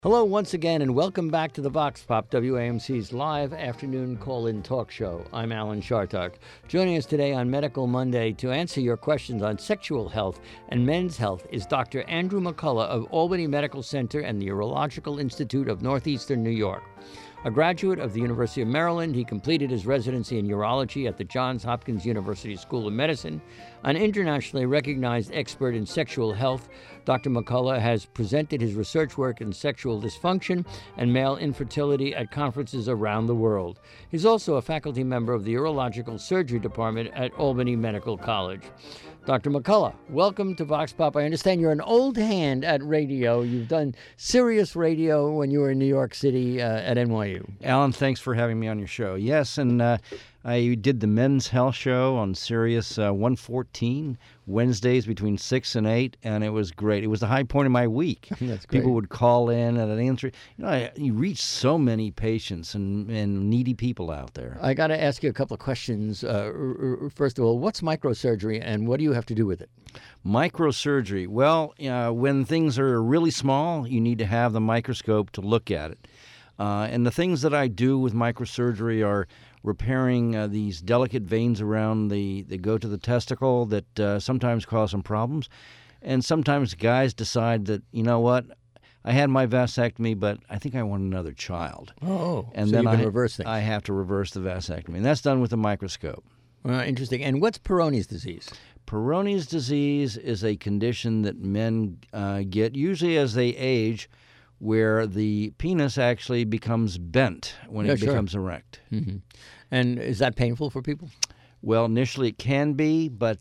Hello once again, and welcome back to the Vox Pop, WAMC's live afternoon call-in talk show. I'm Alan Chartock. Joining us today on Medical Monday to answer your questions on sexual health and men's health is Dr. Andrew McCullough of Albany Medical Center and the Urological Institute of Northeastern New York. A graduate of the University of Maryland, he completed his residency in urology at the Johns Hopkins University School of Medicine. An internationally recognized expert in sexual health, Dr. McCullough has presented his research work in sexual dysfunction and male infertility at conferences around the world. He's also a faculty member of the Urological Surgery Department at Albany Medical College. Dr. McCullough, welcome to Vox Pop. I understand you're an old hand at radio. You've done Sirius Radio when you were in New York City at NYU. Alan, thanks for having me on your show. Yes, and I did the Men's Health Show on Sirius 114, Wednesdays between 6 and 8, and it was great. It was the high point of my week. That's great. People would call in and I'd answer. You know, you reach so many patients and needy people out there. I got to ask you a couple of questions. First of all, what's microsurgery and what do you have to do with it? Microsurgery. Well, when things are really small, you need to have the microscope to look at it. And the things that I do with microsurgery are repairing these delicate veins around that go to the testicle that sometimes cause some problems. And sometimes guys decide that, you know what, I had my vasectomy, but I think I want another child. Oh, and so then you can reverse things. I have to reverse the vasectomy. And that's done with a microscope. Interesting. And what's Peyronie's disease? Peyronie's disease is a condition that men get, usually as they age, where the penis actually becomes bent when it becomes erect. Mm-hmm. And is that painful for people? Well, initially it can be, but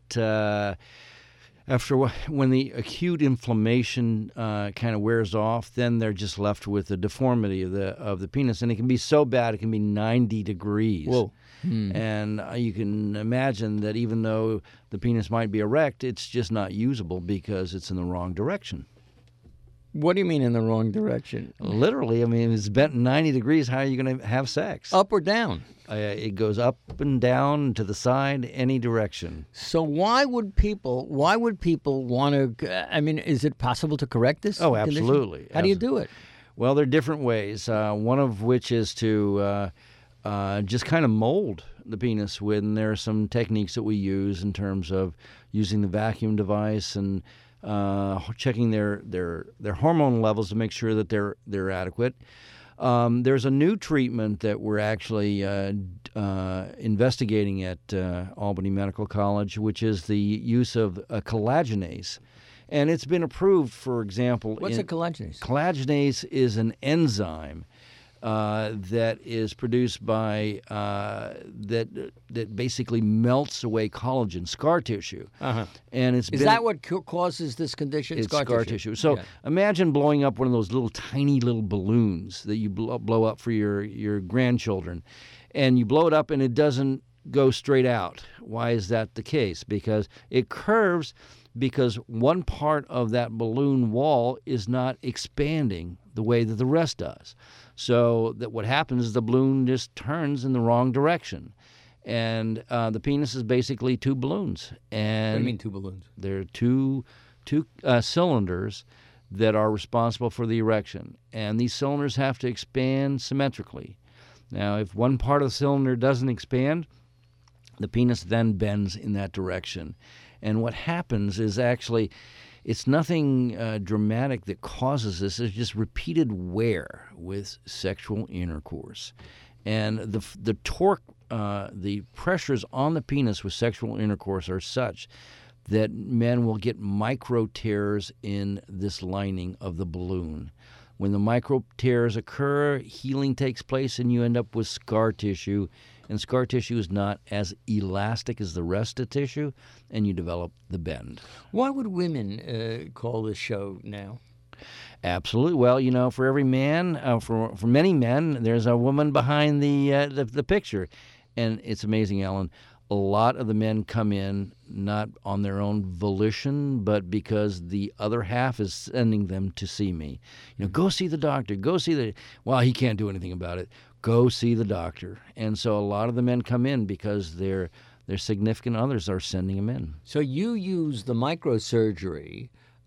when the acute inflammation kind of wears off, then they're just left with the deformity of the penis, and it can be so bad it can be 90 degrees. Whoa. And you can imagine that even though the penis might be erect, it's just not usable because it's in the wrong direction. What do you mean in the wrong direction? Literally, I mean, if it's bent 90 degrees, how are you going to have sex? Up or down? It goes up and down, to the side, any direction. So why would people want to, I mean, is it possible to correct this Oh, condition? absolutely. How do you do it? Well, there are different ways, one of which is to just kind of mold the penis. When there are some techniques that we use in terms of using the vacuum device and checking their hormone levels to make sure that they're adequate. There's a new treatment that we're actually investigating at Albany Medical College, which is the use of a collagenase. And it's been approved, for example. What's a collagenase? Collagenase is an enzyme that is produced by that basically melts away collagen, scar tissue. Uh-huh. And is that what causes this condition? It's scar tissue. So imagine blowing up one of those tiny little balloons that you blow up for your grandchildren, and you blow it up and it doesn't go straight out. Why is that the case? Because it curves, because one part of that balloon wall is not expanding the way that the rest does. So that what happens is the balloon just turns in the wrong direction. And the penis is basically two balloons. And what do you mean two balloons? There are two cylinders that are responsible for the erection. And these cylinders have to expand symmetrically. Now, if one part of the cylinder doesn't expand, the penis then bends in that direction. And what happens is actually, it's nothing dramatic that causes this. It's just repeated wear with sexual intercourse. And the torque, the pressures on the penis with sexual intercourse are such that men will get micro tears in this lining of the balloon. When the micro tears occur, healing takes place and you end up with scar tissue. And scar tissue is not as elastic as the rest of tissue, and you develop the bend. Why would women call this show now? Absolutely. Well, for every man, for many men, there's a woman behind the picture. And it's amazing, Alan. A lot of the men come in not on their own volition, but because the other half is sending them to see me. Go see the doctor. Go see well, he can't do anything about it. Go see the doctor. And so a lot of the men come in because their significant others are sending them in. So you use the microsurgery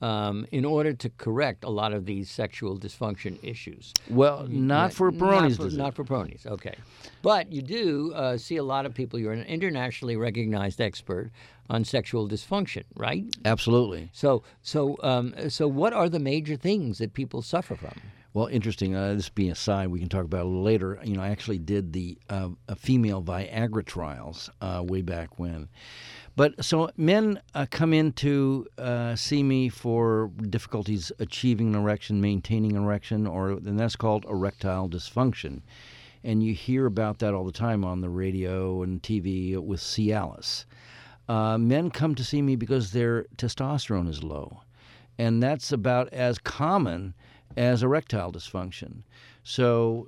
in order to correct a lot of these sexual dysfunction issues. Well, not for Peyronie's disease. Not for Peyronie's, okay. But you do see a lot of people. You're an internationally recognized expert on sexual dysfunction, right? Absolutely. So what are the major things that people suffer from? Well, interesting. This being aside, we can talk about it a little later. I actually did the female Viagra trials way back when. But so men come in to see me for difficulties achieving an erection, maintaining an erection, and that's called erectile dysfunction. And you hear about that all the time on the radio and TV with Cialis. Men come to see me because their testosterone is low, and that's about as common as erectile dysfunction. So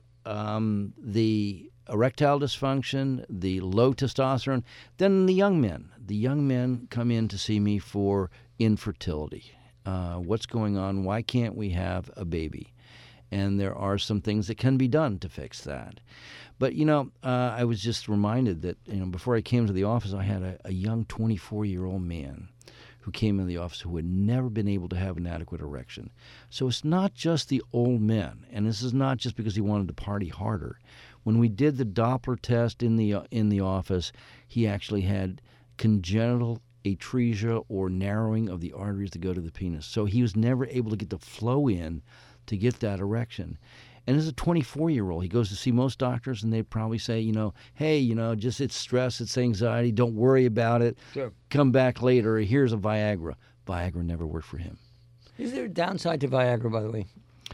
the erectile dysfunction, the low testosterone, then the young men. The young men come in to see me for infertility. What's going on? Why can't we have a baby? And there are some things that can be done to fix that. But, I was just reminded that, before I came to the office, I had a young 24-year-old man who came in the office who had never been able to have an adequate erection. So it's not just the old men, and this is not just because he wanted to party harder. When we did the Doppler test in the office, he actually had congenital atresia or narrowing of the arteries that go to the penis. So he was never able to get the flow in to get that erection. And as a 24-year-old, he goes to see most doctors, and they probably say, hey, just it's stress, it's anxiety, don't worry about it. Sure. Come back later. Here's a Viagra. Viagra never worked for him. Is there a downside to Viagra, by the way?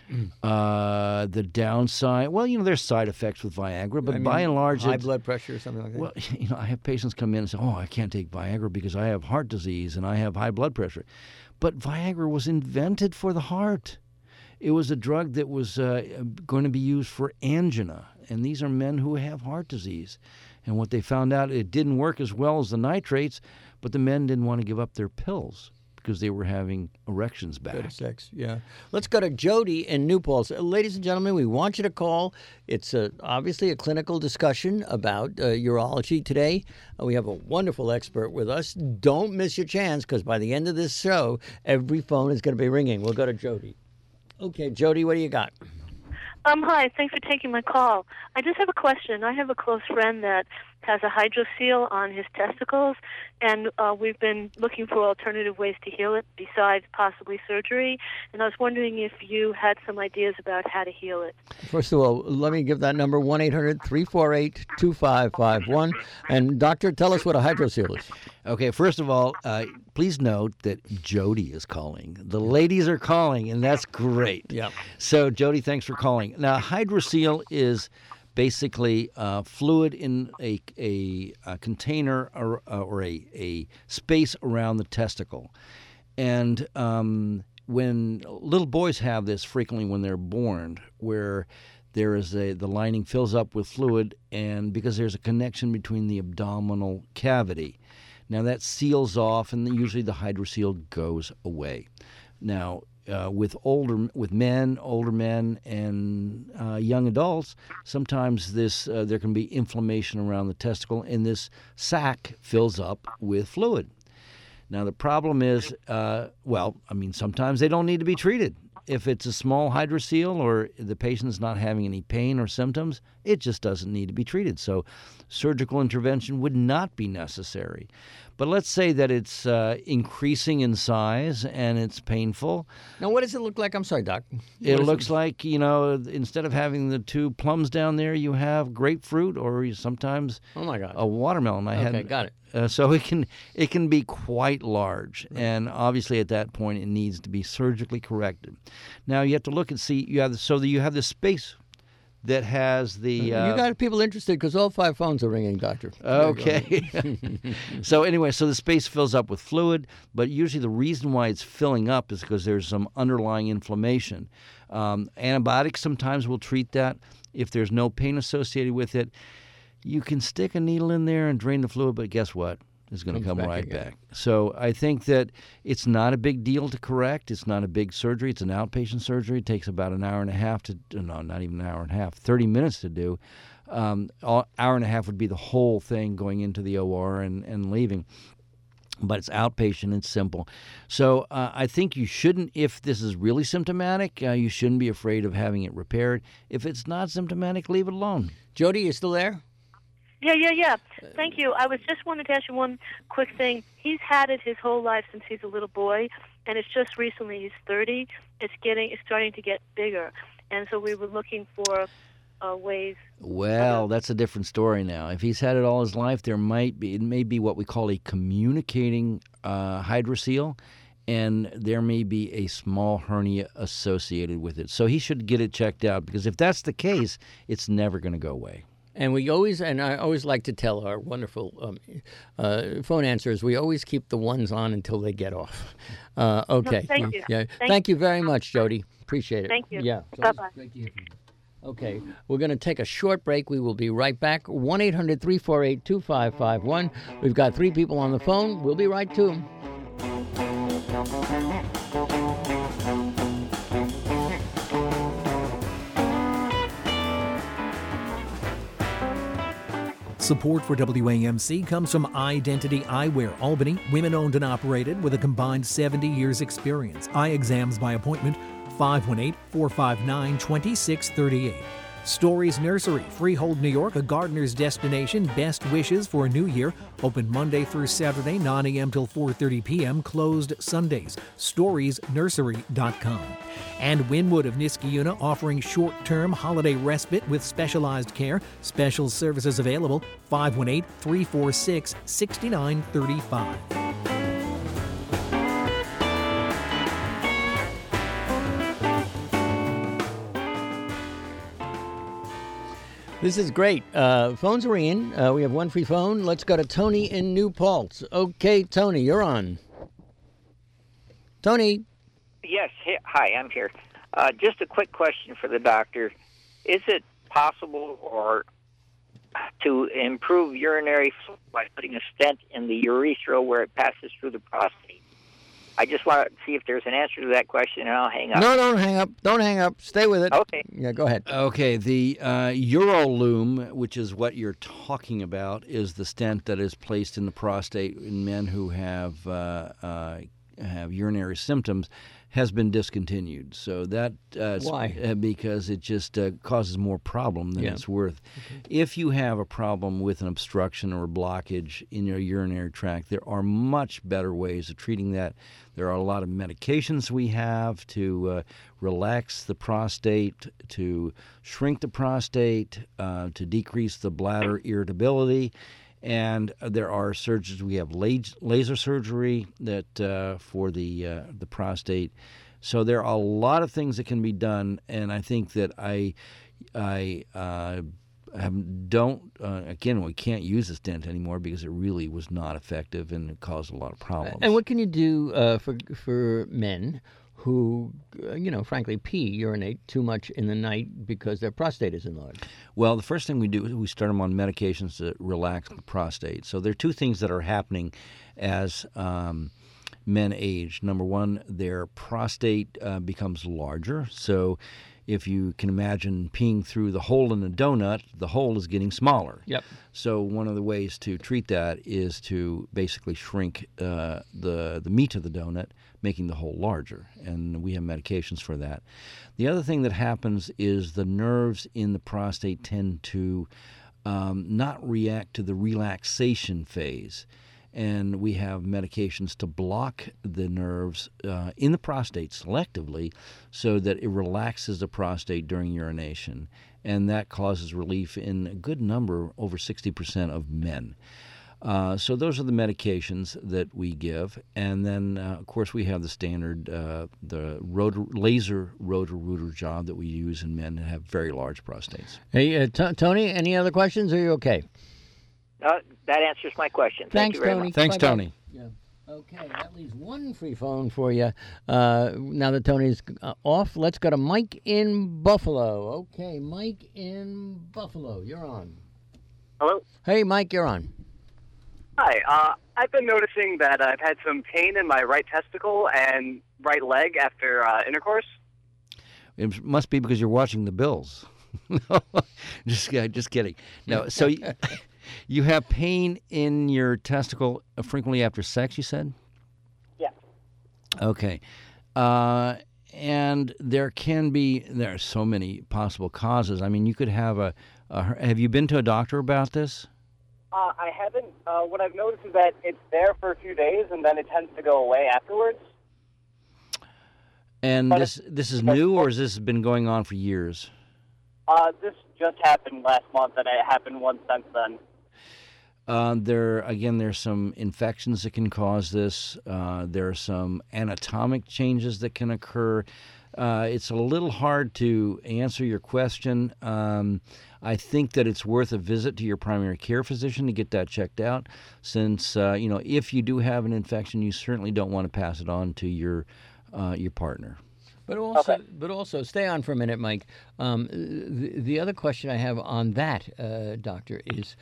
The downside, well, there's side effects with Viagra, but by and large, high blood pressure or something like that. Well, I have patients come in and say, I can't take Viagra because I have heart disease and I have high blood pressure. But Viagra was invented for the heart. It was a drug that was going to be used for angina, and these are men who have heart disease. And what they found out, it didn't work as well as the nitrates, but the men didn't want to give up their pills because they were having erections back. Good sex, yeah. Let's go to Jody in New Paltz. Ladies and gentlemen, we want you to call. It's obviously a clinical discussion about urology today. We have a wonderful expert with us. Don't miss your chance, because by the end of this show, every phone is going to be ringing. We'll go to Jody. Okay, Jody, what do you got? Hi, thanks for taking my call. I just have a question. I have a close friend that has a hydrocele on his testicles, and we've been looking for alternative ways to heal it besides possibly surgery, and I was wondering if you had some ideas about how to heal it. First of all, let me give that number, 1-800-348-2551. And doctor, tell us what a hydrocele is. Okay, first of all, please note that Jody is calling. The ladies are calling, and that's great. Yeah. So, Jody, thanks for calling. Now, hydrocele is basically fluid in a container or a space around the testicle. And when little boys have this frequently when they're born, where there is the lining fills up with fluid, and because there's a connection between the abdominal cavity. Now that seals off, and usually the hydrocele goes away. Now, with older men, and young adults, sometimes there can be inflammation around the testicle, and this sac fills up with fluid. Now the problem is, sometimes they don't need to be treated. If it's a small hydrocele or the patient's not having any pain or symptoms, it just doesn't need to be treated. So surgical intervention would not be necessary. But let's say that it's increasing in size and it's painful. Now, what does it look like? I'm sorry, Doc. It looks like, instead of having the two plums down there, you have grapefruit or sometimes a watermelon. Got it. So it can be quite large, and obviously at that point it needs to be surgically corrected. Now you have to look and see you have the space that has the. You got people interested because all 5 phones are ringing, Doctor. Okay. So anyway, so the space fills up with fluid, but usually the reason why it's filling up is because there's some underlying inflammation. Antibiotics sometimes will treat that if there's no pain associated with it. You can stick a needle in there and drain the fluid, but guess what? It's going to come right back. So I think that it's not a big deal to correct. It's not a big surgery. It's an outpatient surgery. It takes about an hour and a half not even an hour and a half, 30 minutes to do. Hour and a half would be the whole thing going into the OR and leaving. but it's outpatient. It's simple. So I think you shouldn't, if this is really symptomatic, you shouldn't be afraid of having it repaired. If it's not symptomatic, leave it alone. Jody, you still there? Yeah. Thank you. I was just wanted to ask you one quick thing. He's had it his whole life since he's a little boy, and it's just recently, he's 30, it's starting to get bigger. And so we were looking for ways. Well, that's a different story now. If he's had it all his life, it may be what we call a communicating hydrocele, and there may be a small hernia associated with it. So he should get it checked out, because if that's the case, it's never going to go away. And I always like to tell our wonderful phone answers, we always keep the ones on until they get off. Okay. No, thank you. Yeah. Thank you very much, Jody. Appreciate it. Thank you. Yeah. Bye-bye. Great to hear from you. Okay, we're going to take a short break. We will be right back. 1-800-348-2551. We've got 3 people on the phone. We'll be right to them. Support for WAMC comes from Identity Eyewear Albany, women-owned and operated with a combined 70 years experience. Eye exams by appointment, 518-459-2638. Stories Nursery, Freehold, New York, a gardener's destination. Best wishes for a new year. Open Monday through Saturday, 9 a.m. till 4:30 p.m. Closed Sundays. StoriesNursery.com. And Winwood of Niskayuna, offering short-term holiday respite with specialized care. Special services available, 518-346-6935. This is great. Phones are in. We have one free phone. Let's go to Tony in New Paltz. Okay, Tony, you're on. Tony. Yes. Hi, I'm here. Just a quick question for the doctor. Is it possible to improve urinary flow by putting a stent in the urethra where it passes through the prostate? I just want to see if there's an answer to that question, and I'll hang up. No, don't hang up. Don't hang up. Stay with it. Okay. Yeah, go ahead. Okay, the Urolume, which is what you're talking about, is the stent that is placed in the prostate in men who have urinary symptoms, has been discontinued. So that why? Because it just causes more problem than it's worth. Okay. If you have a problem with an obstruction or a blockage in your urinary tract, there are much better ways of treating that. There are a lot of medications we have to relax the prostate, to shrink the prostate, to decrease the bladder irritability. And there are surgeries. We have laser surgery that for the prostate. So there are a lot of things that can be done, and I think that again, we can't use a stent anymore because it really was not effective and it caused a lot of problems. And what can you do for men who, frankly, urinate too much in the night because their prostate is enlarged? Well, the first thing we do is we start them on medications to relax the prostate. So there are 2 things that are happening as men age. Number one, their prostate becomes larger. So if you can imagine peeing through the hole in a donut, the hole is getting smaller. Yep. So one of the ways to treat that is to basically shrink the meat of the donut, making the hole larger, and we have medications for that. The other thing that happens is the nerves in the prostate tend to not react to the relaxation phase, and we have medications to block the nerves in the prostate selectively so that it relaxes the prostate during urination, and that causes relief in a good number, over 60% of men. So those are the medications that we give, and then of course we have the standard the laser Roto-Rooter job that we use in men that have very large prostates. Hey, Tony, any other questions? Or are you okay? That answers my question. Thank you very Tony. much. Thanks, Bye-bye. Tony. Yeah. Okay, that leaves one free phone for you. Now that Tony's off, let's go to Mike in Buffalo. Okay, Mike in Buffalo, you're on. Hello? Hey, Mike, you're on. Hi. I've been noticing that I've had some pain in my right testicle and right leg after intercourse. It must be because you're watching the Bills. Just kidding. No, so You have pain in your testicle frequently after sex, you said? Yeah. Okay. And there are so many possible causes. I mean, you could have have you been to a doctor about this? I haven't. What I've noticed is that it's there for a few days, and then it tends to go away afterwards. And But this is new, or has this been going on for years? This just happened last month, and it happened once since then. There's some infections that can cause this. There are some anatomic changes that can occur. It's a little hard to answer your question. I think that it's worth a visit to your primary care physician to get that checked out, since if you do have an infection, you certainly don't want to pass it on to your partner. But also, stay on for a minute, Mike. The other question I have on that, doctor, is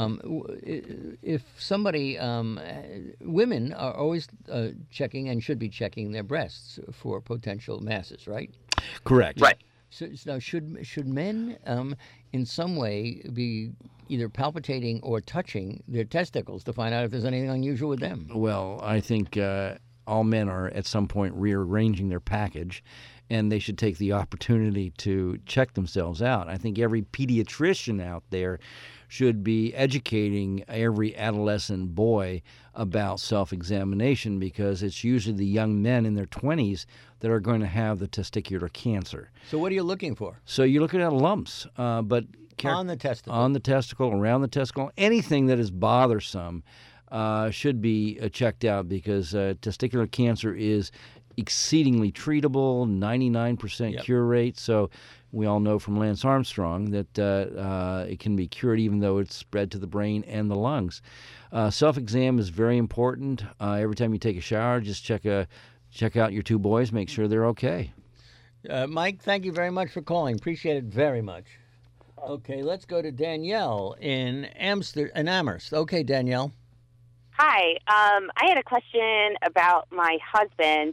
if somebody, women are always checking and should be checking their breasts for potential masses, right? Correct. Right. So now, should men in some way be either palpitating or touching their testicles to find out if there's anything unusual with them? Well, I think all men are at some point rearranging their package, and they should take the opportunity to check themselves out. I think every pediatrician out there should be educating every adolescent boy about self-examination, because it's usually the young men in their 20s that are going to have the testicular cancer. So what are you looking for? So you're looking at lumps, but On the testicle. on the testicle, around the testicle, anything that is bothersome should be checked out, because testicular cancer is exceedingly treatable, 99% cure rate. So we all know from Lance Armstrong that it can be cured even though it's spread to the brain and the lungs. Self-exam is very important. Every time you take a shower, just check out your two boys, make sure they're okay. Mike, thank you very much for calling. Appreciate it very much. Okay, let's go to Danielle in Amherst. Okay, Danielle. Hi. I had a question about my husband.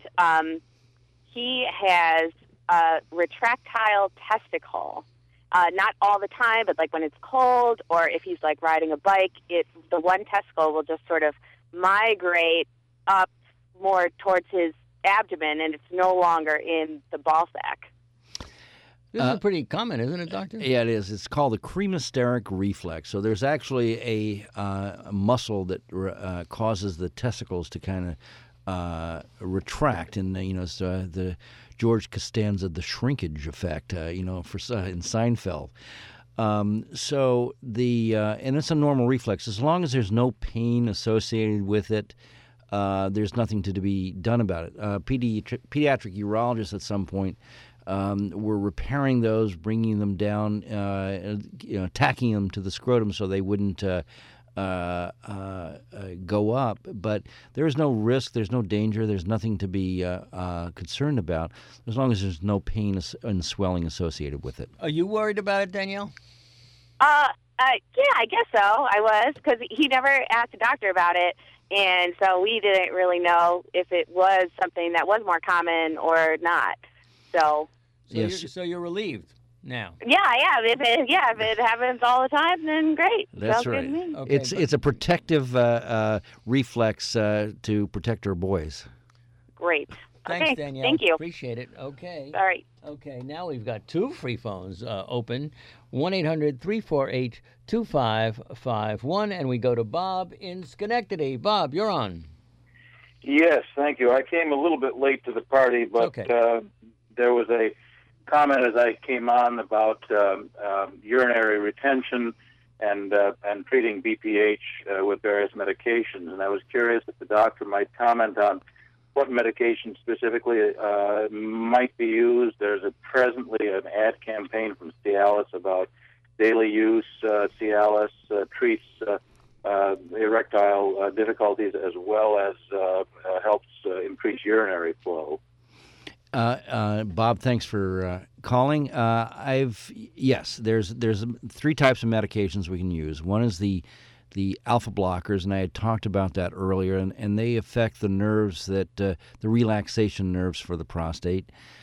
He has a retractile testicle. Not all the time, but like when it's cold or if he's like riding a bike, the one testicle will just sort of migrate up more towards his abdomen, and it's no longer in the ball sack. This is pretty common, isn't it, doctor? Yeah, it is. It's called the cremasteric reflex. So there's actually a muscle that causes the testicles to kind of retract, and it's the George Costanza, the shrinkage effect, in Seinfeld. So and it's a normal reflex. As long as there's no pain associated with it, there's nothing to be done about it. Pediatric urologists at some point were repairing those, bringing them down, tacking them to the scrotum so they wouldn't go up. But there's no risk, there's no danger, there's nothing to be concerned about, as long as there's no pain and swelling associated with it. Are you worried about it, Danielle? Yeah, I guess so. I was, because he never asked the doctor about it, and so we didn't really know if it was something that was more common or not. So yes. You're relieved now. Yeah, If it happens all the time, then great. That's Sounds right. good to me. Okay, It's a protective reflex to protect our boys. Great. Thanks, okay, Danielle. Thank you. Appreciate it. Okay. All right. Okay, now we've got two free phones open, 1-800-348-2551, and we go to Bob in Schenectady. Bob, you're on. Yes, thank you. I came a little bit late to the party, but Okay. There was a comment as I came on about urinary retention and treating BPH with various medications, and I was curious if the doctor might comment on what medication specifically might be used. There's presently an ad campaign from Cialis about daily use. Cialis treats erectile difficulties as well as helps increase urinary flow. Bob, thanks for calling. There's three types of medications we can use. One is the alpha blockers, and I had talked about that earlier, and they affect the nerves the relaxation nerves for the prostate.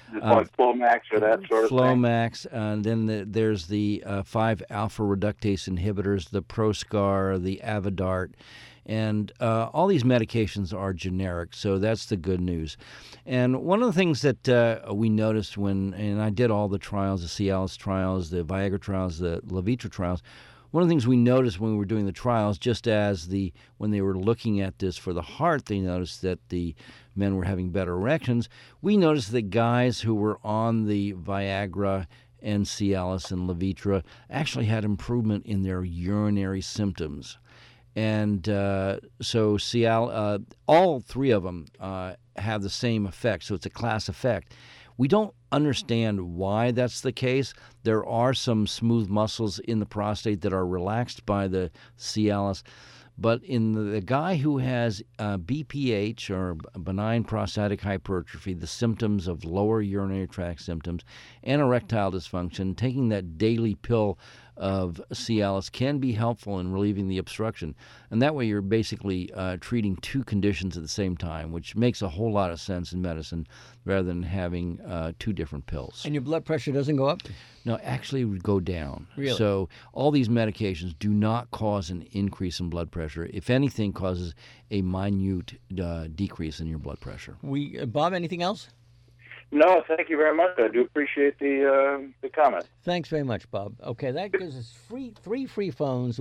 Like Flomax or that sort of thing? Flomax, and then there's the 5-alpha reductase inhibitors, the Proscar, the Avodart, and all these medications are generic, so that's the good news. And one of the things that we noticed and I did all the trials, the Cialis trials, the Viagra trials, the Levitra trials, one of the things we noticed when we were doing the trials, just as when they were looking at this for the heart, they noticed that the men were having better erections. We noticed that guys who were on the Viagra and Cialis and Levitra actually had improvement in their urinary symptoms. And so all three of them have the same effect, so it's a class effect. We don't understand why that's the case. There are some smooth muscles in the prostate that are relaxed by the Cialis, but in the guy who has BPH, or benign prostatic hypertrophy, the symptoms of lower urinary tract symptoms and erectile dysfunction, taking that daily pill of Cialis can be helpful in relieving the obstruction. And that way you're basically treating two conditions at the same time, which makes a whole lot of sense in medicine rather than having two different pills. And your blood pressure doesn't go up? No, actually it would go down. Really? So all these medications do not cause an increase in blood pressure. If anything, causes a minute decrease in your blood pressure. Bob, anything else? No, thank you very much. I do appreciate the comment. Thanks very much, Bob. Okay, that gives us three free phones,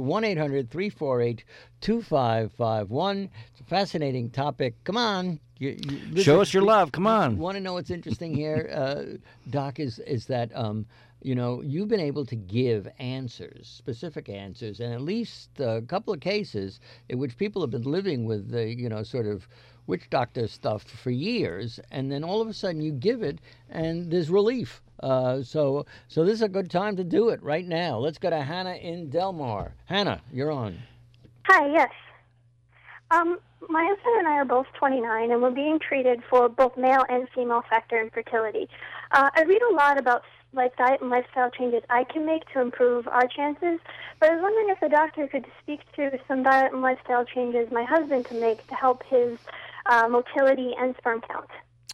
1-800-348-2551. It's a fascinating topic. Come on. Show us your love. Come on. Want to know what's interesting here, Doc, is that, you've been able to give answers, specific answers, and at least a couple of cases in which people have been living with the, sort of witch doctor stuff for years, and then all of a sudden you give it and there's relief. So this is a good time to do it right now. Let's go to Hannah in Delmar. Hannah, you're on. Hi, yes. My husband and I are both 29, and we're being treated for both male and female factor infertility. I read a lot about diet and lifestyle changes I can make to improve our chances, but I was wondering if the doctor could speak to some diet and lifestyle changes my husband can make to help his motility and sperm count.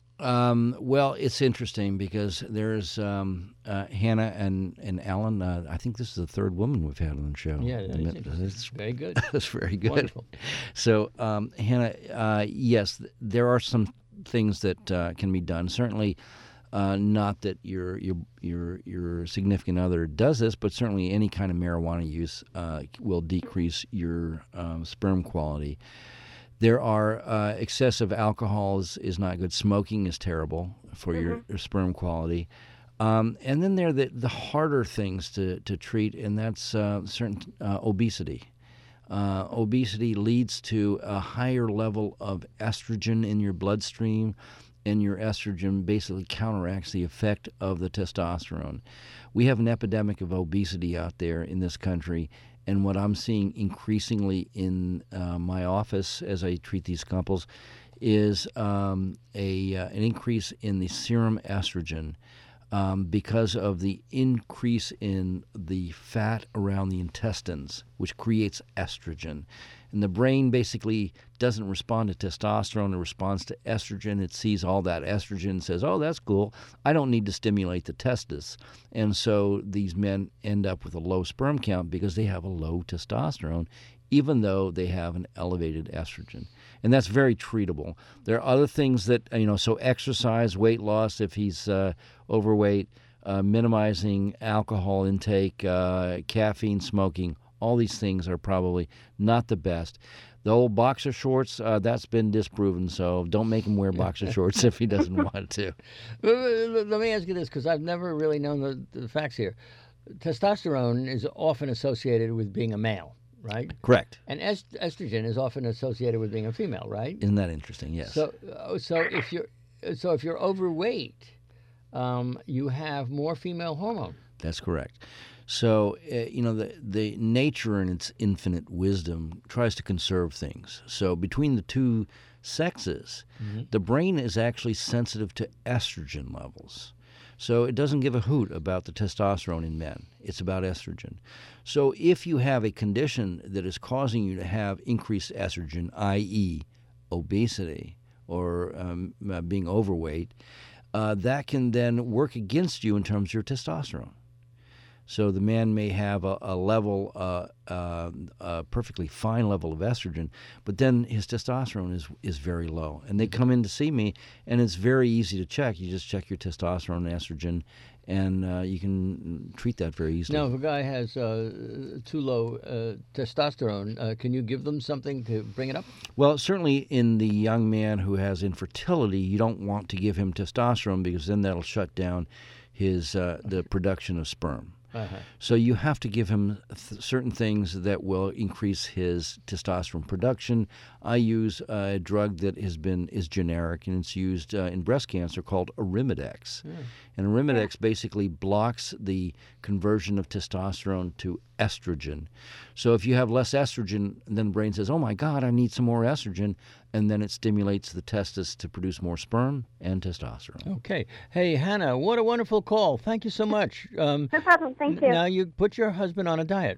Well, it's interesting because there's Hannah and Alan. I think this is the third woman we've had on the show. Yeah, it's very good. That's very good. Wonderful. So, Hannah, yes, there are some things that can be done. Certainly, not that your significant other does this, but certainly any kind of marijuana use will decrease your sperm quality. There are excessive alcohol is not good. Smoking is terrible for your sperm quality. And then there are the harder things to treat, and that's certain obesity. Obesity leads to a higher level of estrogen in your bloodstream, and your estrogen basically counteracts the effect of the testosterone. We have an epidemic of obesity out there in this country, and what I'm seeing increasingly in my office as I treat these couples is an increase in the serum estrogen because of the increase in the fat around the intestines, which creates estrogen. And the brain basically doesn't respond to testosterone, it responds to estrogen. It sees all that estrogen and says, oh, that's cool. I don't need to stimulate the testis. And so these men end up with a low sperm count because they have a low testosterone, even though they have an elevated estrogen. And that's very treatable. There are other things that, so exercise, weight loss, if he's overweight, minimizing alcohol intake, caffeine, smoking, all these things are probably not the best. The old boxer shorts, that's been disproven, so don't make him wear boxer shorts if he doesn't want to. Let me ask you this, because I've never really known the facts here. Testosterone is often associated with being a male, right? Correct. And estrogen is often associated with being a female, right? Isn't that interesting? Yes. So if you're overweight, you have more female hormone. That's correct. So, the nature in its infinite wisdom tries to conserve things. So between the two sexes, the brain is actually sensitive to estrogen levels. So it doesn't give a hoot about the testosterone in men. It's about estrogen. So if you have a condition that is causing you to have increased estrogen, i.e. obesity or being overweight, that can then work against you in terms of your testosterone. So the man may have a level, a perfectly fine level of estrogen, but then his testosterone is very low. And they come in to see me, and it's very easy to check. You just check your testosterone and estrogen, and you can treat that very easily. Now, if a guy has too low testosterone, can you give them something to bring it up? Well, certainly in the young man who has infertility, you don't want to give him testosterone because then that'll shut down his the production of sperm. Uh-huh. So you have to give him certain things that will increase his testosterone production. I use a drug that is generic, and it's used in breast cancer called Arimidex. And Arimidex basically blocks the conversion of testosterone to estrogen. So if you have less estrogen, then the brain says, oh my God, I need some more estrogen, and then it stimulates the testis to produce more sperm and testosterone. Okay. Hey, Hannah, what a wonderful call. Thank you so much. No problem. Thank you. Now you put your husband on a diet.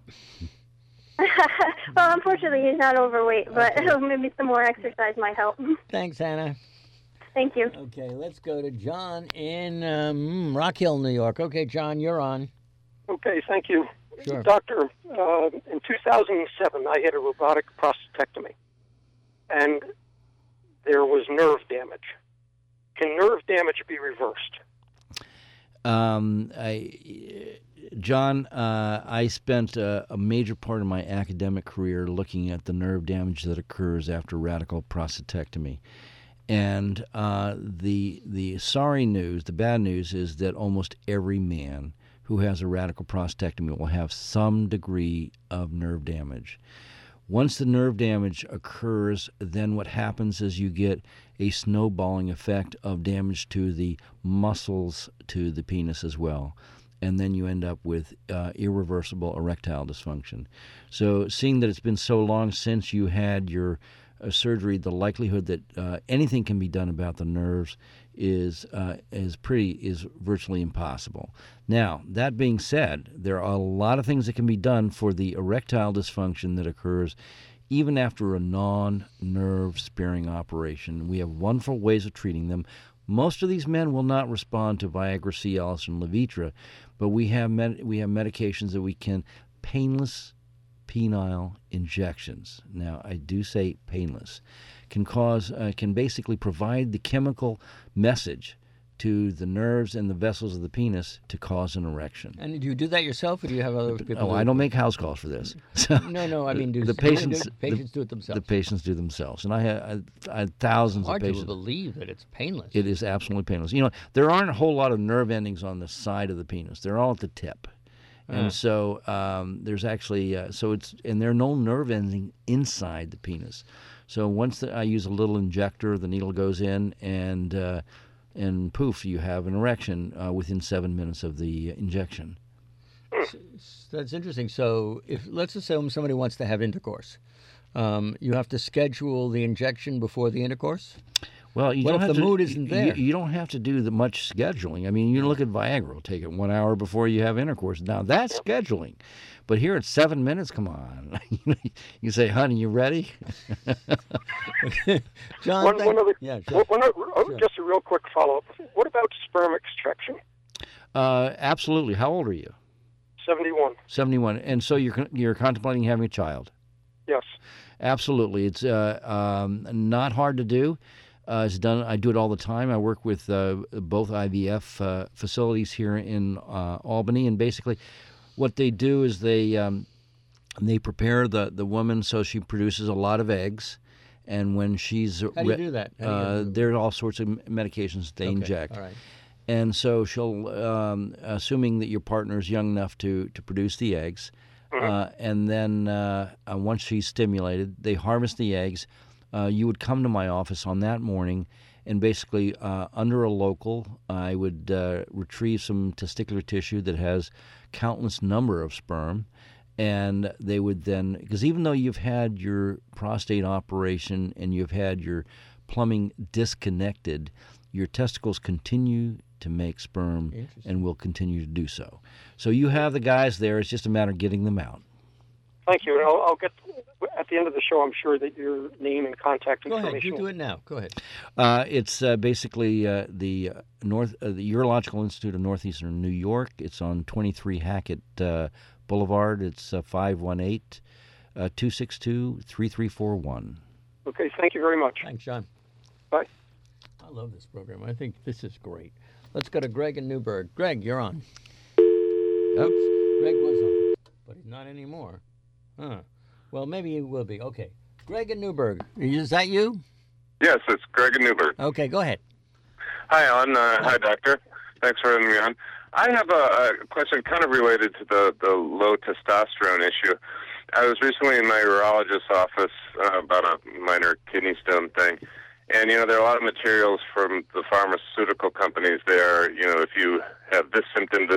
Well, unfortunately, he's not overweight, but maybe some more exercise might help. Thanks, Hannah. Thank you. Okay, let's go to John in Rock Hill, New York. Okay, John, you're on. Okay, thank you. Sure. Doctor, in 2007, I had a robotic prostatectomy, and there was nerve damage. Can nerve damage be reversed? John, I spent a major part of my academic career looking at the nerve damage that occurs after radical prostatectomy. And the sorry news, the bad news, is that almost every man who has a radical prostatectomy will have some degree of nerve damage. Once the nerve damage occurs, then what happens is you get a snowballing effect of damage to the muscles to the penis as well. And then you end up with irreversible erectile dysfunction. So seeing that it's been so long since you had your surgery, the likelihood that anything can be done about the nerves is virtually impossible. Now, that being said, there are a lot of things that can be done for the erectile dysfunction that occurs even after a non-nerve sparing operation. We have wonderful ways of treating them. Most of these men will not respond to Viagra, Cialis, and Levitra, but we have medications that we can painless penile injections. Now, I do say painless. Can basically provide the chemical message to the nerves and the vessels of the penis to cause an erection. And do you do that yourself, or do you have other people? Oh, I don't make house calls for this. No, I mean, the patients do it themselves. The patients do themselves, and I had thousands of patients. Hard to believe that it's painless. It is absolutely painless. You know, there aren't a whole lot of nerve endings on the side of the penis. They're all at the tip. And so there's actually and there are no nerve ending inside the penis. So once I use a little injector, the needle goes in, and poof, you have an erection within 7 minutes of the injection. That's interesting. So if let's assume somebody wants to have intercourse, you have to schedule the injection before the intercourse? Well, what if the mood isn't there? You don't have to do much scheduling. I mean, you look at Viagra. It'll take it 1 hour before you have intercourse. Now, that's scheduling. But here it's 7 minutes. Come on. You say, honey, you ready? John, sure. Just a real quick follow-up. What about sperm extraction? Absolutely. How old are you? 71. 71. And so you're contemplating having a child? Yes. Absolutely. It's not hard to do. It's done. I do it all the time. I work with both IVF facilities here in Albany, and basically, what they do is they prepare the woman so she produces a lot of eggs, and when she's how do you do that? There are all sorts of medications they inject. All right. And so she'll, assuming that your partner is young enough to produce the eggs, and then once she's stimulated, they harvest the eggs. You would come to my office on that morning, and basically under a local, I would retrieve some testicular tissue that has countless number of sperm, and they would then, because even though you've had your prostate operation and you've had your plumbing disconnected, your testicles continue to make sperm and will continue to do so. So you have the guys there. It's just a matter of getting them out. Thank you. And I'll get, at the end of the show, I'm sure that your name and contact Go information. ahead. You do it now. Go ahead. It's basically the Urological Institute of Northeastern New York. It's on 23 Hackett Boulevard. It's 518-262-3341. Okay, thank you very much. Thanks, John. Bye. I love this program. I think this is great. Let's go to Greg in Newburgh. Greg, you're on. Oops. Greg was on, but he's not anymore. Huh. Well, maybe he will be. Okay. Greg in Newburgh. Is that you? Yes, it's Greg in Newburgh. Okay, go ahead. Hi, Alan. Hi, Doctor. Thanks for having me on. I have a question kind of related to the low testosterone issue. I was recently in my urologist's office about a minor kidney stone thing. And, there are a lot of materials from the pharmaceutical companies there. If you have this symptom,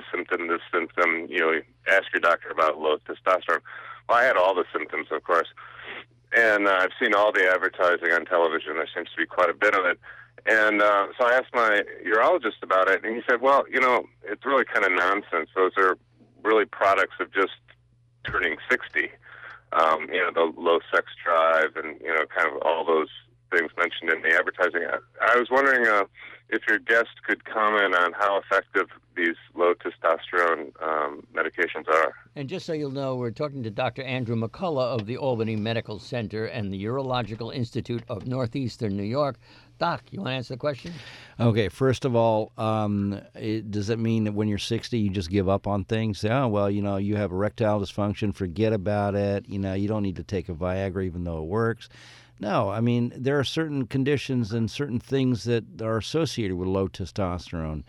ask your doctor about low testosterone. Well, I had all the symptoms, of course. And I've seen all the advertising on television. There seems to be quite a bit of it. And so I asked my urologist about it, and he said, well, it's really kind of nonsense. Those are really products of just turning 60. The low sex drive and, kind of all those things mentioned in the advertising. I was wondering if your guest could comment on how effective these low testosterone medications are. And just so you'll know, we're talking to Dr. Andrew McCullough of the Albany Medical Center and the Urological Institute of Northeastern New York. Doc, you want to answer the question? Okay, first of all, does that mean that when you're 60, you just give up on things? Say, oh, well, you have erectile dysfunction, forget about it. You don't need to take a Viagra even though it works. No, I mean, there are certain conditions and certain things that are associated with low testosterone.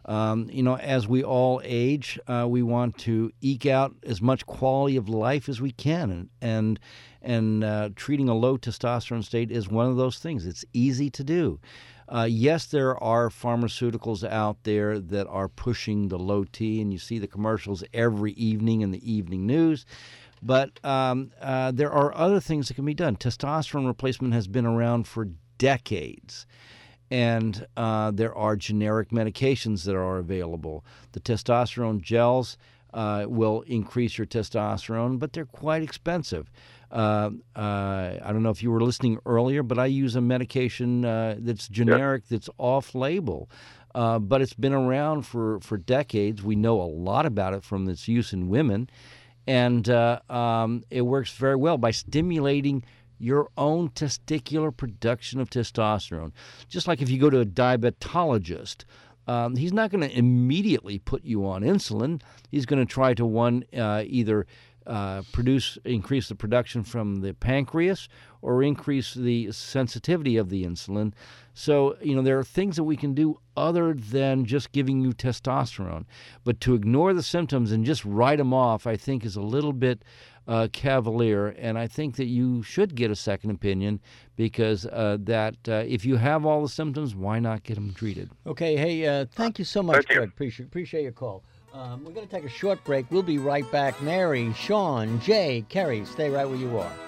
As we all age, we want to eke out as much quality of life as we can, and treating a low testosterone state is one of those things. It's easy to do. Yes, there are pharmaceuticals out there that are pushing the low T, and you see the commercials every evening in the evening news. But there are other things that can be done. Testosterone replacement has been around for decades. And there are generic medications that are available. The testosterone gels will increase your testosterone, but they're quite expensive. I don't know if you were listening earlier, but I use a medication that's generic, that's off-label. But it's been around for decades. We know a lot about it from its use in women. And it works very well by stimulating your own testicular production of testosterone. Just like if you go to a diabetologist, he's not going to immediately put you on insulin. He's going to try to either increase the production from the pancreas or increase the sensitivity of the insulin. So, there are things that we can do other than just giving you testosterone. But to ignore the symptoms and just write them off, I think, is a little bit cavalier. And I think that you should get a second opinion because if you have all the symptoms, why not get them treated? Okay. Hey, thank you so much, Greg. Appreciate your call. We're going to take a short break. We'll be right back. Mary, Sean, Jay, Kerry, stay right where you are.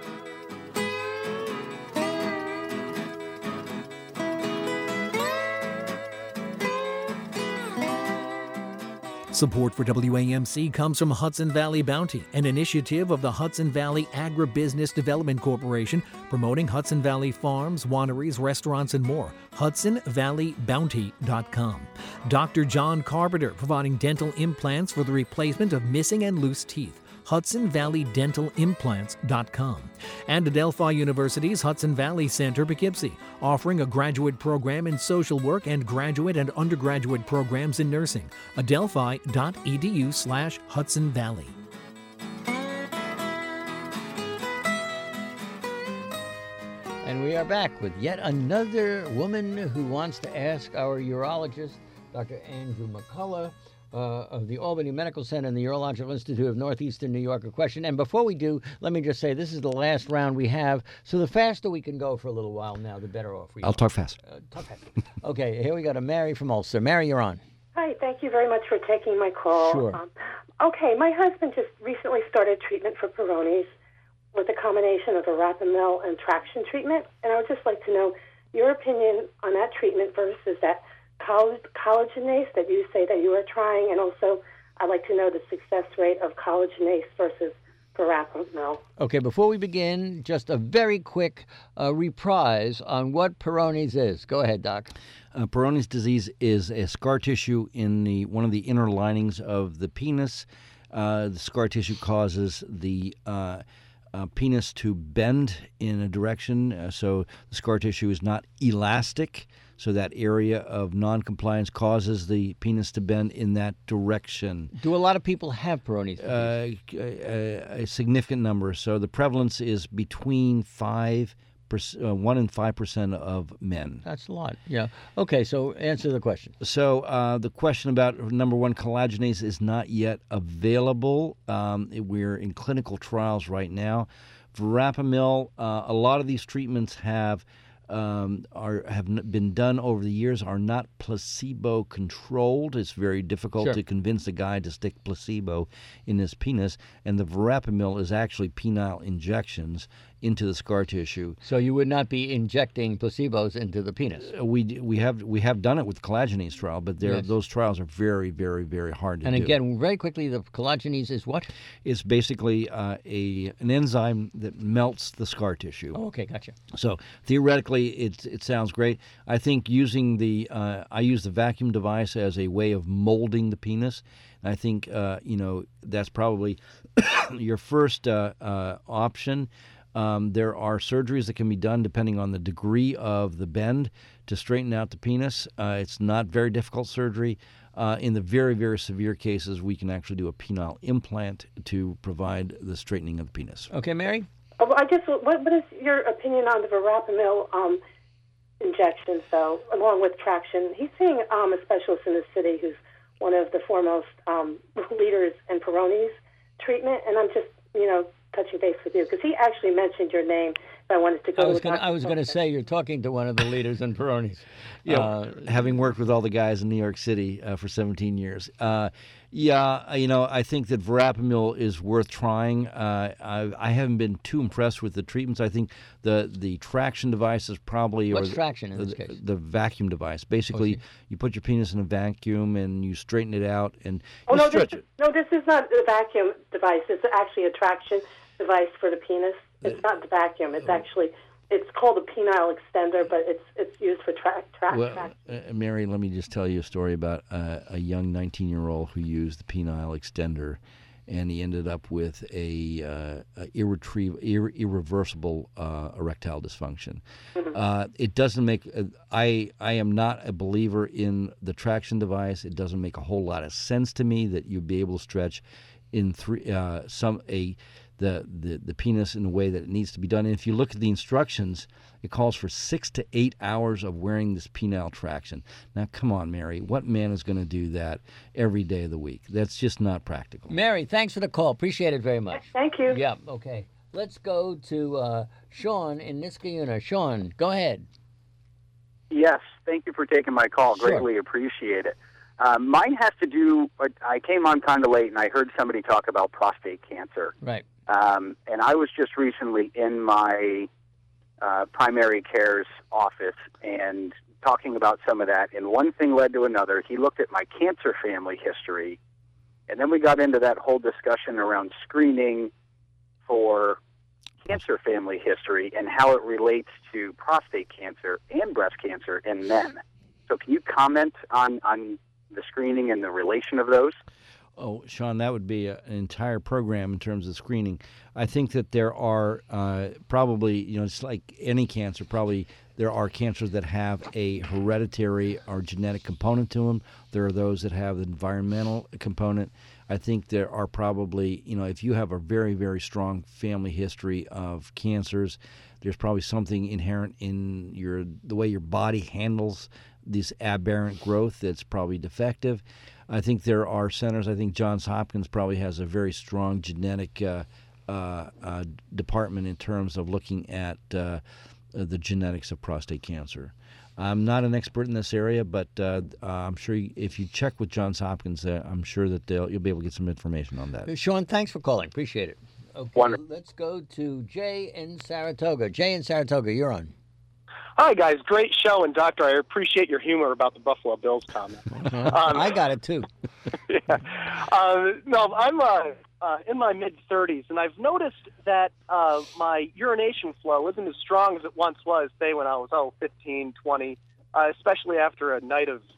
Support for WAMC comes from Hudson Valley Bounty, an initiative of the Hudson Valley Agribusiness Development Corporation, promoting Hudson Valley farms, wineries, restaurants, and more. HudsonValleyBounty.com. Dr. John Carpenter, providing dental implants for the replacement of missing and loose teeth. HudsonValleyDentalImplants.com. And Adelphi University's Hudson Valley Center, Poughkeepsie, offering a graduate program in social work and graduate and undergraduate programs in nursing. Adelphi.edu/Hudson Valley. And we are back with yet another woman who wants to ask our urologist, Dr. Andrew McCullough, of the Albany Medical Center and the Urological Institute of Northeastern New York, a question. And before we do, let me just say this is the last round we have. So the faster we can go for a little while now, the better off we are. I'll talk fast. Talk fast. Okay, here we go to Mary from Ulster. Mary, you're on. Hi, thank you very much for taking my call. Sure. Okay, my husband just recently started treatment for Peyronie's with a combination of a Rapamil and traction treatment. And I would just like to know your opinion on that treatment versus that collagenase that you say that you are trying, and also I'd like to know the success rate of collagenase versus verapamil. Okay, before we begin, just a very quick reprise on what Peyronie's is. Go ahead, Doc. Peyronie's disease is a scar tissue in one of the inner linings of the penis. The scar tissue causes the penis to bend in a direction, so the scar tissue is not elastic. So that area of noncompliance causes the penis to bend in that direction. Do a lot of people have Peyronie's disease? A significant number. So the prevalence is between 1 and 5% of men. That's a lot. Yeah. Okay, so answer the question. So the question about, number one, collagenase is not yet available. We're in clinical trials right now. Verapamil, a lot of these treatments have been done over the years, are not placebo controlled. It's very difficult to convince a guy to stick placebo in his penis, and the verapamil is actually penile injections into the scar tissue. So you would not be injecting placebos into the penis? We have done it with collagenase trial, but those trials are very, very, very hard to do. And again, very quickly, the collagenase is what? It's basically an enzyme that melts the scar tissue. Oh, okay, gotcha. So theoretically, it sounds great. I think using I use the vacuum device as a way of molding the penis. I think that's probably your first option. There are surgeries that can be done depending on the degree of the bend to straighten out the penis. It's not very difficult surgery. In the very, very severe cases, we can actually do a penile implant to provide the straightening of the penis. Okay, Mary? What is your opinion on the verapamil injections, though, along with traction? He's seeing a specialist in the city who's one of the foremost leaders in Peyronie's treatment, and I'm just, touching base with you, because he actually mentioned your name. I wanted to go. I was going to say you're talking to one of the leaders in Peyronie's. Having worked with all the guys in New York City for 17 years. I think that verapamil is worth trying. I haven't been too impressed with the treatments. I think the traction device is probably... What's traction in this case? The vacuum device. Basically, you put your penis in a vacuum and you straighten it out and stretch it. No, this is not a vacuum device. It's actually a traction device for the penis. It's not the vacuum. It's actually... It's called a penile extender, but it's used for traction. Mary, let me just tell you a story about a young 19-year-old who used the penile extender, and he ended up with a irreversible erectile dysfunction. Mm-hmm. It doesn't make. I am not a believer in the traction device. It doesn't make a whole lot of sense to me that you'd be able to stretch in the penis in the way that it needs to be done. And if you look at the instructions, it calls for 6 to 8 hours of wearing this penile traction. Now, come on, Mary. What man is going to do that every day of the week? That's just not practical. Mary, thanks for the call. Appreciate it very much. Thank you. Yeah, okay. Let's go to Sean in Niskayuna. Sean, go ahead. Yes, thank you for taking my call. Sure. Greatly appreciate it. Mine has to do, I came on kind of late and I heard somebody talk about prostate cancer. Right. And I was just recently in my primary care's office and talking about some of that, and one thing led to another. He looked at my cancer family history, and then we got into that whole discussion around screening for cancer family history and how it relates to prostate cancer and breast cancer in men. So can you comment on the screening and the relation of those? Oh, Sean, that would be an entire program in terms of screening. I think that there are probably, it's like any cancer, probably there are cancers that have a hereditary or genetic component to them. There are those that have the environmental component. I think there are probably, if you have a very, very strong family history of cancers, there's probably something inherent in the way your body handles this aberrant growth that's probably defective. I think there are centers. I think Johns Hopkins probably has a very strong genetic department in terms of looking at the genetics of prostate cancer. I'm not an expert in this area, but I'm sure if you check with Johns Hopkins, I'm sure that you'll be able to get some information on that. Sean, thanks for calling. Appreciate it. Okay, Wonderful. Let's go to Jay in Saratoga. Jay in Saratoga, you're on. Hi, guys. Great show. And, Doctor, I appreciate your humor about the Buffalo Bills comment. I got it, too. Yeah. No, I'm in my mid-30s, and I've noticed that my urination flow isn't as strong as it once was, say, when I was, 15, 20, especially after a night of,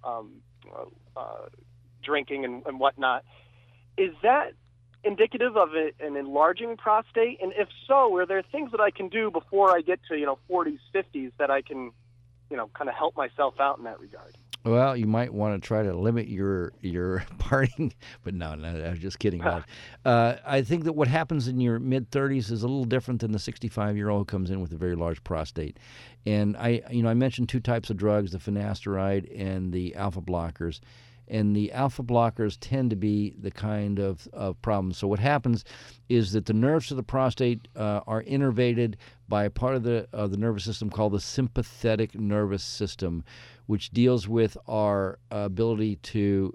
drinking and whatnot. Is that indicative of an enlarging prostate? And if so, are there things that I can do before I get to, 40s, 50s that I can, kind of help myself out in that regard? Well, you might want to try to limit your partying, but no, I was just kidding. I think that what happens in your mid-30s is a little different than the 65-year-old who comes in with a very large prostate. And I mentioned two types of drugs, the finasteride and the alpha blockers. And the alpha blockers tend to be the kind of problem. So what happens is that the nerves of the prostate are innervated by a part of the nervous system called the sympathetic nervous system, which deals with our ability to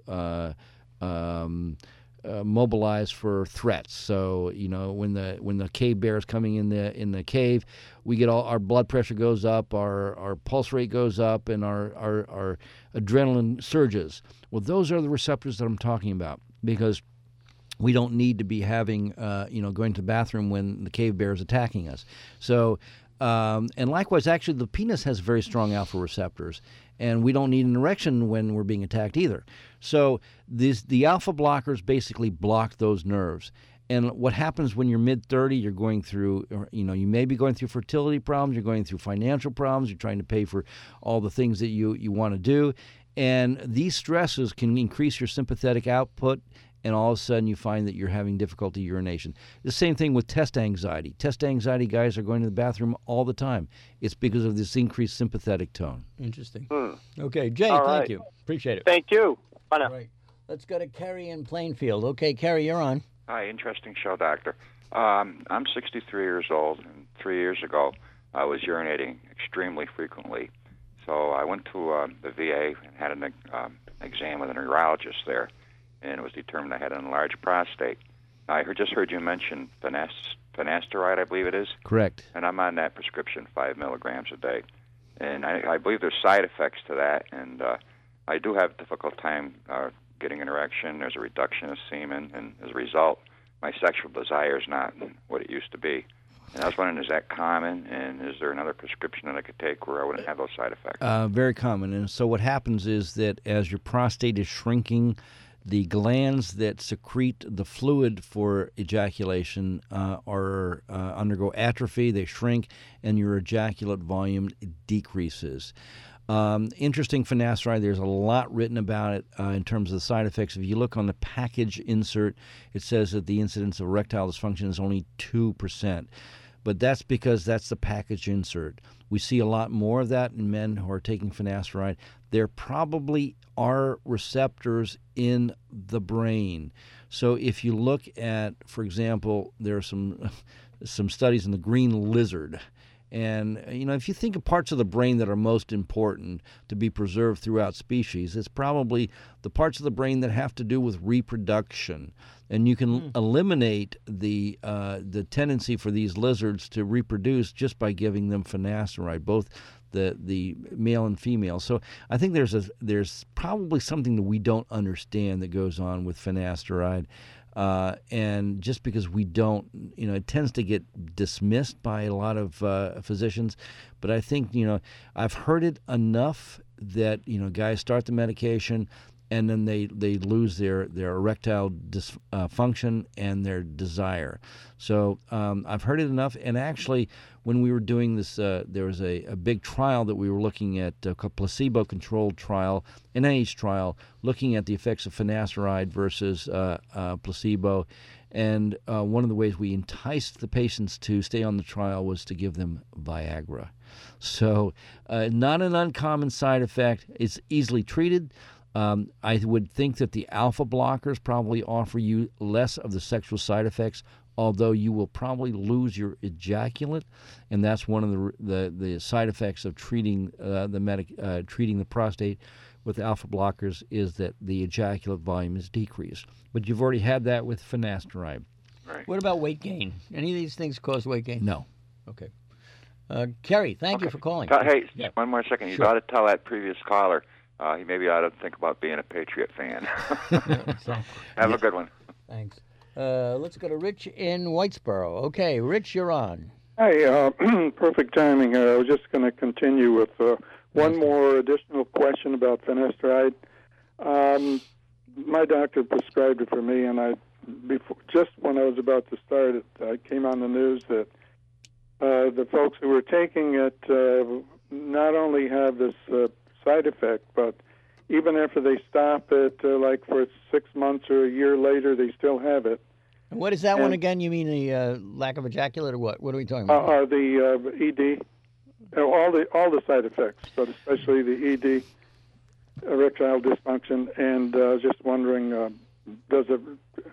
mobilize for threats. So when the cave bear is coming in the cave, we get our blood pressure goes up, our pulse rate goes up, and our adrenaline surges. Well, those are the receptors that I'm talking about, because we don't need to be having going to the bathroom when the cave bear is attacking us. So and likewise, actually, the penis has very strong alpha receptors, and we don't need an erection when we're being attacked either. So the alpha blockers basically block those nerves. And what happens when you're mid-30, you're going through, you may be going through fertility problems, you're going through financial problems, you're trying to pay for all the things that you want to do. And these stresses can increase your sympathetic output, and all of a sudden you find that you're having difficulty urination. The same thing with test anxiety. Test anxiety guys are going to the bathroom all the time. It's because of this increased sympathetic tone. Interesting. Okay, Jay, thank you. Appreciate it. Thank you. Bye now. All right. Let's go to Kerry in Plainfield. Okay, Kerry, you're on. Hi, interesting show, Doctor. I'm 63 years old, and 3 years ago I was urinating extremely frequently. So I went to the VA and had an exam with a neurologist there, and it was determined I had an enlarged prostate. I just heard you mention finasteride, I believe it is. Correct. And I'm on that prescription, 5 milligrams a day. And I believe there's side effects to that, and I do have a difficult time getting an erection. There's a reduction of semen, and as a result, my sexual desire is not what it used to be. And I was wondering, is that common, and is there another prescription that I could take where I wouldn't have those side effects? Very common. And so what happens is that as your prostate is shrinking, the glands that secrete the fluid for ejaculation undergo atrophy, they shrink, and your ejaculate volume decreases. Interesting finasteride, there's a lot written about it in terms of the side effects. If you look on the package insert, it says that the incidence of erectile dysfunction is only 2%. But that's because that's the package insert. We see a lot more of that in men who are taking finasteride. There probably are receptors in the brain. So if you look at, for example, there are some studies in the green lizard. And, if you think of parts of the brain that are most important to be preserved throughout species, it's probably the parts of the brain that have to do with reproduction. And you can eliminate the tendency for these lizards to reproduce just by giving them finasteride, both the male and female. So I think there's probably something that we don't understand that goes on with finasteride. And just because we don't, it tends to get dismissed by a lot of physicians. But I think, I've heard it enough that, guys start the medication and then they lose their erectile dysfunction and their desire. So I've heard it enough. And actually, when we were doing this, there was a big trial that we were looking at, a placebo-controlled trial, NIH trial, looking at the effects of finasteride versus placebo. And one of the ways we enticed the patients to stay on the trial was to give them Viagra. So not an uncommon side effect. It's easily treated. I would think that the alpha blockers probably offer you less of the sexual side effects, although you will probably lose your ejaculate, and that's one of the side effects of treating the prostate with alpha blockers, is that the ejaculate volume is decreased. But you've already had that with finasteride. Right. What about weight gain? Any of these things cause weight gain? No. Okay. Kerry, thank you for calling. Hey, Yeah. one more second. You Sure. got to tell that previous caller he maybe ought to think about being a Patriot fan. Have a good one. Thanks. Let's go to Rich in Whitesboro. Okay, Rich, you're on. Hi, perfect timing here. I was just going to continue with one more additional question about finasteride. My doctor prescribed it for me, and just when I was about to start it, I came on the news that the folks who were taking it not only have this side effect, but even after they stop it, like for 6 months or a year later, they still have it. And what is that one again? You mean the lack of ejaculate or what? What are we talking about? The ED, all the side effects, but especially the ED, erectile dysfunction, and I was just wondering, does it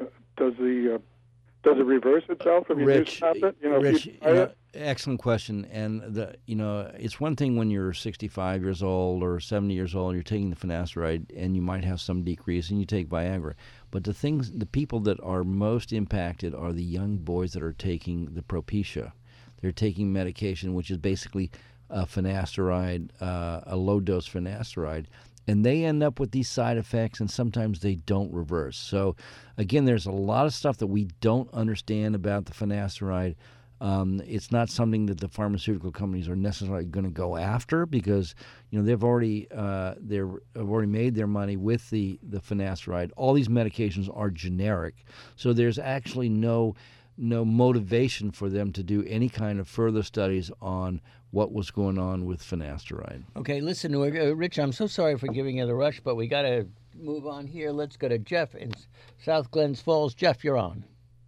reverse itself if you do stop it? Rich, excellent question. And it's one thing when you're 65 years old or 70 years old, you're taking the finasteride, and you might have some decrease, and you take Viagra. But the people that are most impacted are the young boys that are taking the Propecia. They're taking medication, which is basically a finasteride, a low-dose finasteride, and they end up with these side effects, and sometimes they don't reverse. So, again, there's a lot of stuff that we don't understand about the finasteride. It's not something that the pharmaceutical companies are necessarily going to go after because they've already made their money with the finasteride. All these medications are generic, so there's actually no motivation for them to do any kind of further studies on what was going on with finasteride. Okay, listen, Rich, I'm so sorry for giving you the rush, but we got to move on here. Let's go to Jeff in South Glens Falls. Jeff, you're on.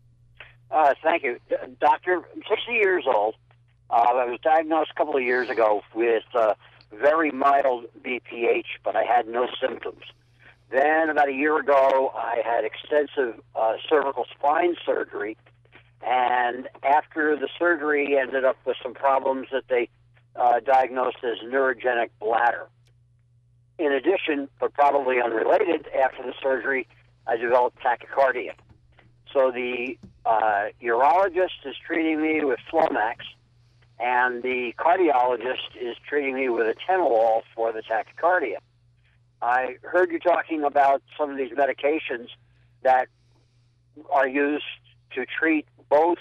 Thank you. Doctor, I'm 60 years old. I was diagnosed a couple of years ago with very mild BPH, but I had no symptoms. Then about a year ago, I had extensive cervical spine surgery, and after the surgery, ended up with some problems that they diagnosed as neurogenic bladder. In addition, but probably unrelated, after the surgery, I developed tachycardia. So the urologist is treating me with Flomax, and the cardiologist is treating me with atenolol for the tachycardia. I heard you talking about some of these medications that are used to treat both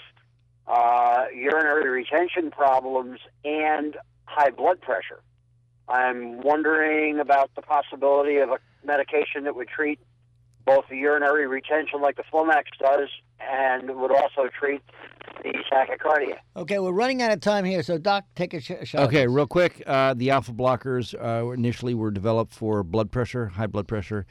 urinary retention problems and high blood pressure. I'm wondering about the possibility of a medication that would treat both the urinary retention like the Flomax does and would also treat the tachycardia. Okay, we're running out of time here, so Doc, take a shot. Okay, real quick, the alpha blockers initially were developed for blood pressure, high blood pressure.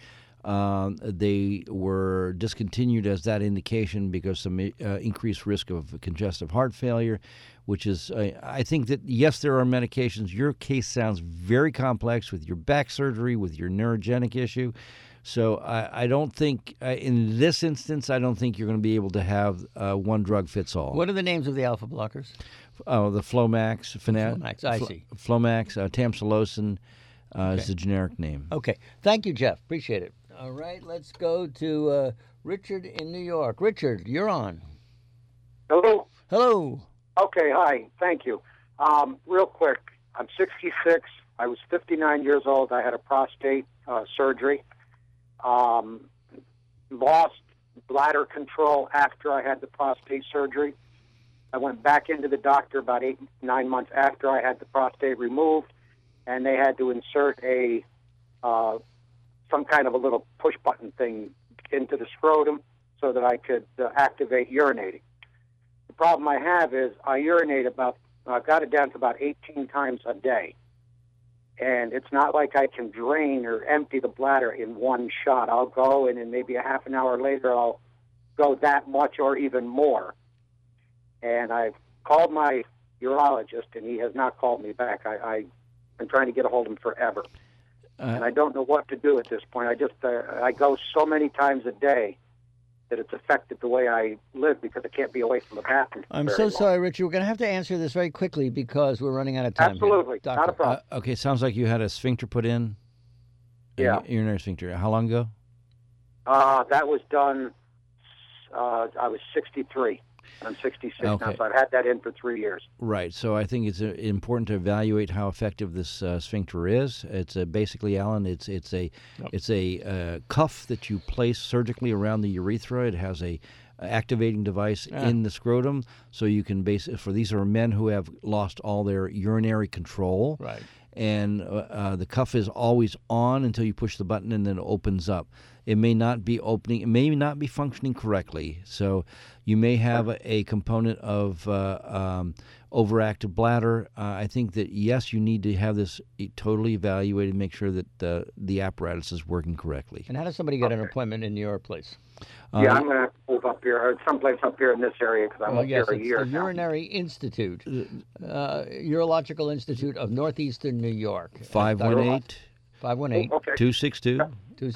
They were discontinued as that indication because some increased risk of congestive heart failure, which is, I think that, yes, there are medications. Your case sounds very complex with your back surgery, with your neurogenic issue. So I don't think, in this instance, I don't think you're going to be able to have one drug fits all. What are the names of the alpha blockers? Oh, the Flomax. Flomax, I see. Flomax, tamsulosin is the generic name. Okay. Thank you, Jeff. Appreciate it. All right, let's go to Richard in New York. Richard, you're on. Hello. Hello. Okay, hi. Thank you. Real quick, I'm 66. I was 59 years old. I had a prostate surgery. Lost bladder control after I had the prostate surgery. I went back into the doctor about 8-9 months after I had the prostate removed, and they had to insert a some kind of a little push button thing into the scrotum so that I could activate urinating. The problem I have is I urinate I've got it down to about 18 times a day. And it's not like I can drain or empty the bladder in one shot. I'll go, and then maybe a half an hour later, I'll go that much or even more. And I've called my urologist, and he has not called me back. I've been trying to get a hold of him forever. And I don't know what to do at this point. I go so many times a day that it's affected the way I live because I can't be away from the bathroom. I'm so sorry, Richard. We're going to have to answer this very quickly because we're running out of time. Absolutely. Not a problem. Okay, sounds like you had a sphincter put in. Yeah. Urinary sphincter. How long ago? That was done, I was 63. I'm 66 Okay. now, so I've had that in for 3 years. Right. So I think it's important to evaluate how effective this sphincter is. It's basically, Alan, it's a cuff that you place surgically around the urethra. It has a activating device in the scrotum, so you can for these are men who have lost all their urinary control. Right. And the cuff is always on until you push the button, and then it opens up. It may not be opening. It may not be functioning correctly. So you may have a component of overactive bladder. I think that, yes, you need to have this totally evaluated, make sure that the apparatus is working correctly. And how does somebody get an appointment in your place? Yeah, I'm going to move up here, or someplace up here in this area, because I'm up here a year the Urinary Institute, Urological Institute of Northeastern New York. 518-262-3341.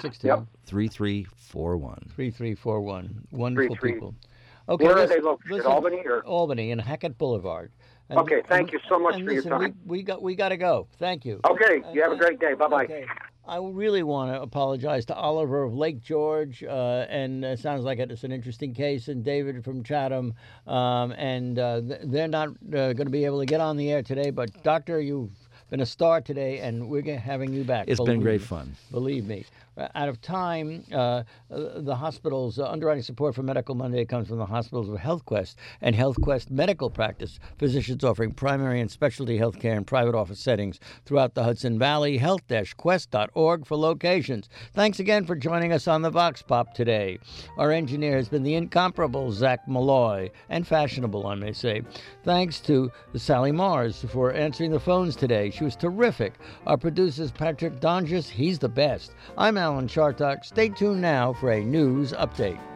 3341. Wonderful people. Okay, Where are they located? Albany or Albany and Hackett Boulevard. And, okay, thank you so much for listen, your time. We got to go. Thank you. Okay, you have a great day. Bye-bye. Okay. I really want to apologize to Oliver of Lake George, and it sounds like it's an interesting case, and David from Chatham, and they're not going to be able to get on the air today, but Doctor, you've been a star today, and we're having you back. It's been great fun. Believe me. Out of time, the hospital's underwriting support for Medical Monday comes from the hospitals of HealthQuest and HealthQuest Medical Practice, physicians offering primary and specialty health care in private office settings throughout the Hudson Valley. Health-Quest.org for locations. Thanks again for joining us on the Vox Pop today. Our engineer has been the incomparable Zach Malloy, and fashionable, I may say. Thanks to Sally Mars for answering the phones today. She was terrific. Our producer is Patrick Donges. He's the best. I'm Alan Chartock. Stay tuned now for a news update.